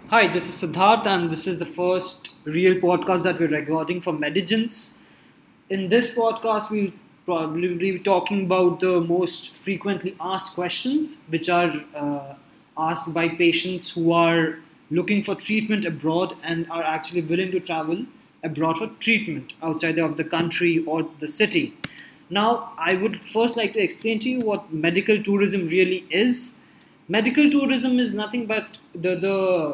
Hi, this is Siddharth, and this is the first real podcast that we're recording for Medigence. In this podcast, we'll probably be talking about the most frequently asked questions, which are asked by patients who are looking for treatment abroad and are actually willing to travel abroad for treatment outside of the country or the city. Now, I would first like to explain to you what medical tourism really is. Medical tourism is nothing but the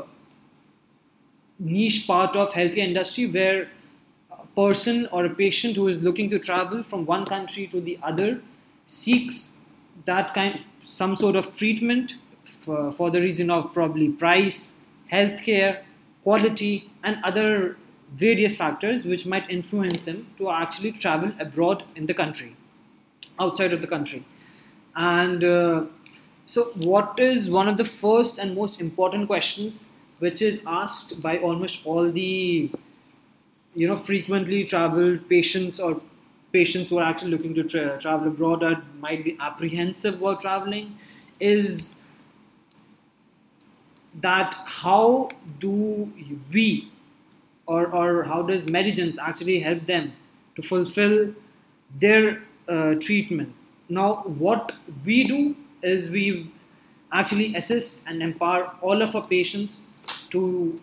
niche part of healthcare industry where a person or a patient who is looking to travel from one country to the other seeks that kind some sort of treatment for the reason of probably price, healthcare, quality, and other various factors which might influence him to actually travel abroad in the country, outside of the country. And so, what is one of the first and most important questions which is asked by almost all the frequently traveled patients or patients who are actually looking to travel abroad or might be apprehensive while traveling is that how do we or how does Medigence actually help them to fulfill their treatment. Now, what we do is we actually assist and empower all of our patients to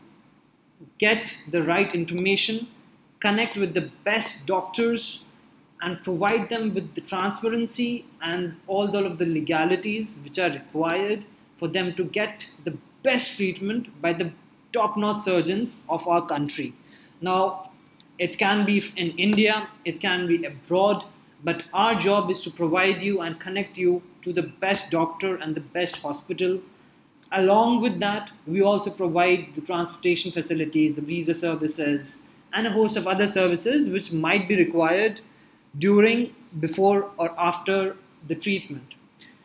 get the right information, connect with the best doctors, and provide them with the transparency and all of the legalities which are required for them to get the best treatment by the top notch surgeons of our country. Now, it can be in India, it can be abroad, but our job is to provide you and connect you to the best doctor and the best hospital. Along with that, we also provide the transportation facilities, the visa services, and a host of other services which might be required during, before, or after the treatment.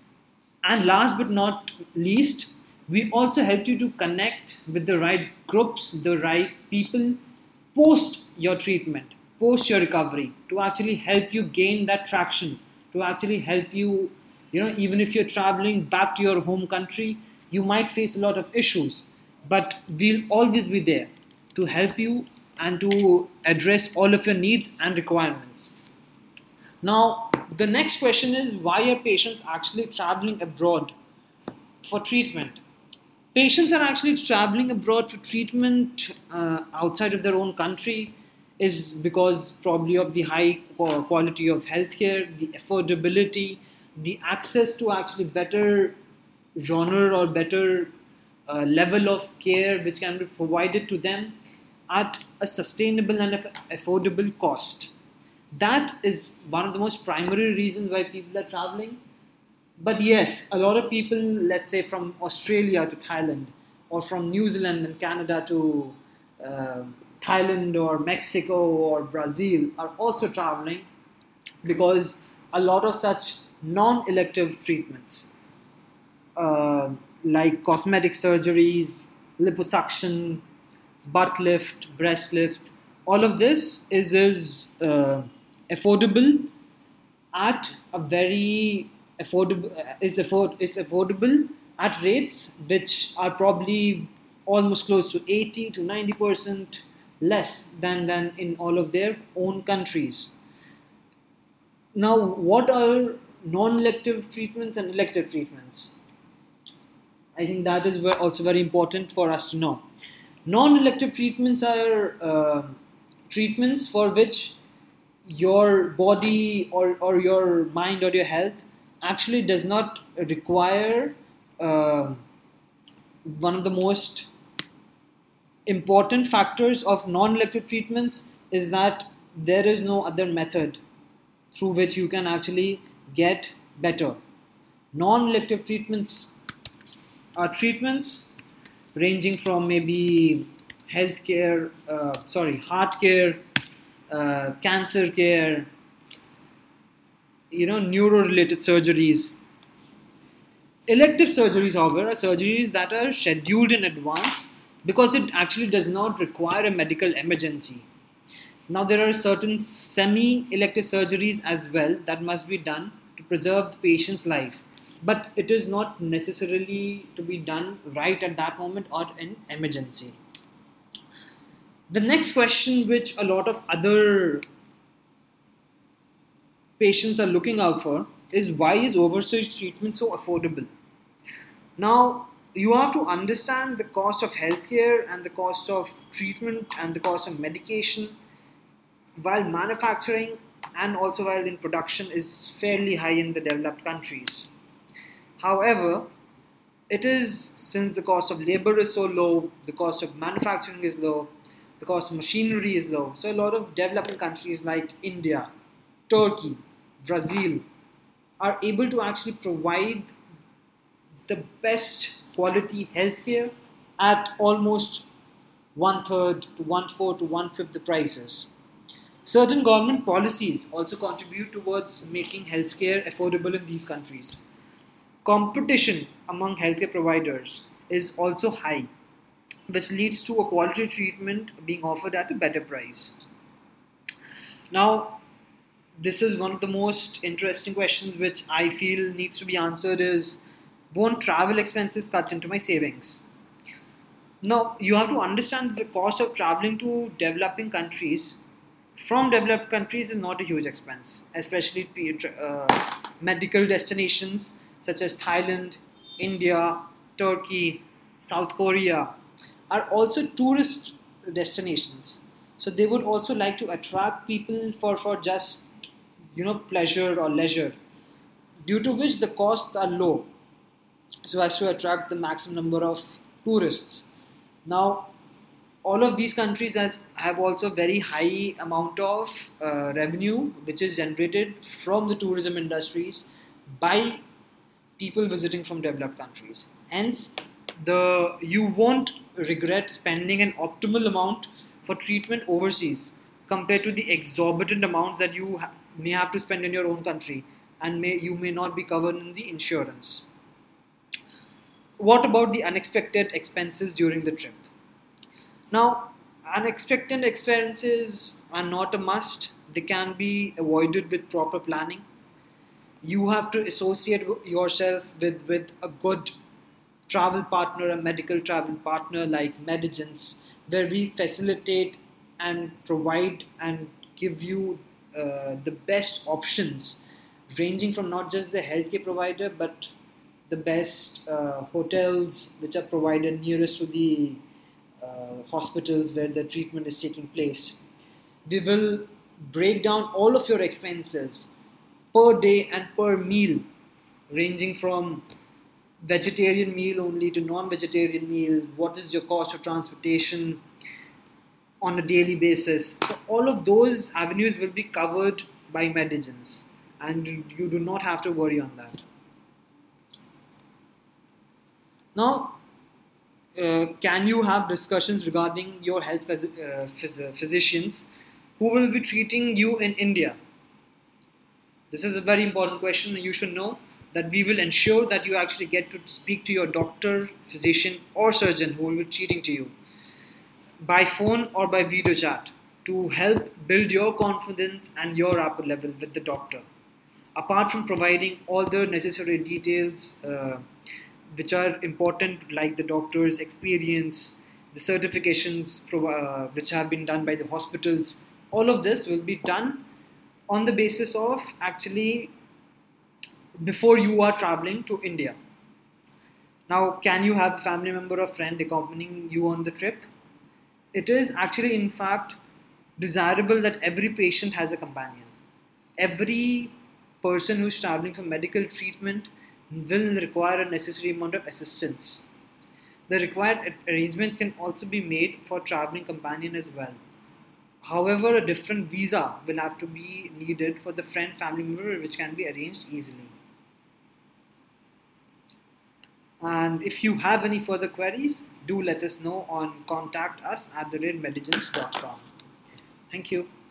And last but not least, we also help you to connect with the right groups, the right people post your treatment, post your recovery, to actually help you gain that traction, to actually help you, even if you're traveling back to your home country, you might face a lot of issues, but we'll always be there to help you and to address all of your needs and requirements. Now, the next question is, why are patients actually traveling abroad for treatment? Patients are actually traveling abroad for treatment outside of their own country is because probably of the high quality of healthcare, the affordability, the access to actually better genre or better level of care which can be provided to them at a sustainable and affordable cost. That is one of the most primary reasons why people are traveling. But yes, a lot of people, let's say from Australia to Thailand, or from New Zealand and Canada to uh, Thailand or Mexico or Brazil, are also traveling because a lot of such non elective treatments, uh, like cosmetic surgeries, liposuction, butt lift, breast lift, all of this is affordable at a very affordable is affordable at rates which are probably almost close to 80 to 90% less than in all of their own countries. Now, what are non-elective treatments and elective treatments? I think that is also very important for us to know. Non-elective treatments are treatments for which your body or your mind or your health actually does not require uh, one of the most important factors of non-elective treatments is that there is no other method through which you can actually get better. Non-elective treatments are treatments ranging from maybe heart care, cancer care, neuro-related surgeries. Elective surgeries, however, are surgeries that are scheduled in advance because it actually does not require a medical emergency. Now, there are certain semi elective surgeries as well that must be done to preserve the patient's life. but it is not necessarily to be done right at that moment or in emergency. The next question, which a lot of other patients are looking out for, is why is overseas treatment so affordable? Now, you have to understand the cost of healthcare and the cost of treatment and the cost of medication while manufacturing and also while in production is fairly high in the developed countries. However, it is since the cost of labor is so low, the cost of manufacturing is low, the cost of machinery is low. So, a lot of developing countries like India, Turkey, Brazil are able to actually provide the best quality healthcare at almost one third to one fourth to one fifth the prices. Certain government policies also contribute towards making healthcare affordable in these countries. Competition among healthcare providers is also high, which leads to a quality treatment being offered at a better price. Now, this is one of the most interesting questions which I feel needs to be answered is, won't travel expenses cut into my savings? Now, you have to understand that the cost of traveling to developing countries from developed countries is not a huge expense, especially medical destinations such as Thailand, India, Turkey, South Korea are also tourist destinations. So they would also like to attract people for just pleasure or leisure, due to which the costs are low so as to attract the maximum number of tourists. Now, all of these countries have also very high amount of revenue which is generated from the tourism industries by people visiting from developed countries. Hence, you won't regret spending an optimal amount for treatment overseas compared to the exorbitant amounts that you may have to spend in your own country, and you may not be covered in the insurance. What about the unexpected expenses during the trip? Now, unexpected expenses are not a must. They can be avoided with proper planning. You have to associate yourself with a good travel partner, a medical travel partner like Medigence, where we facilitate and provide and give you the best options, ranging from not just the healthcare provider but the best hotels which are provided nearest to the hospitals where the treatment is taking place. We will break down all of your expenses per day and per meal, ranging from vegetarian meal only to non-vegetarian meal. What is your cost of transportation on a daily basis? So all of those avenues will be covered by Medigence, and you do not have to worry on that. Now, can you have discussions regarding your health physicians who will be treating you in India? This is a very important question. You should know that we will ensure that you actually get to speak to your doctor, physician, or surgeon who will be treating to you by phone or by video chat to help build your confidence and your rapport level with the doctor. Apart from providing all the necessary details which are important, like the doctor's experience, the certifications which have been done by the hospitals, all of this will be done on the basis of actually before you are traveling to India. Now, can you have a family member or friend accompanying you on the trip? It is actually, in fact, desirable that every patient has a companion. Every person who's traveling for medical treatment will require a necessary amount of assistance. The required arrangements can also be made for traveling companion as well. However, a different visa will have to be needed for the friend family member, which can be arranged easily. And if you have any further queries, do let us know on contact us at @medigence.com. Thank you.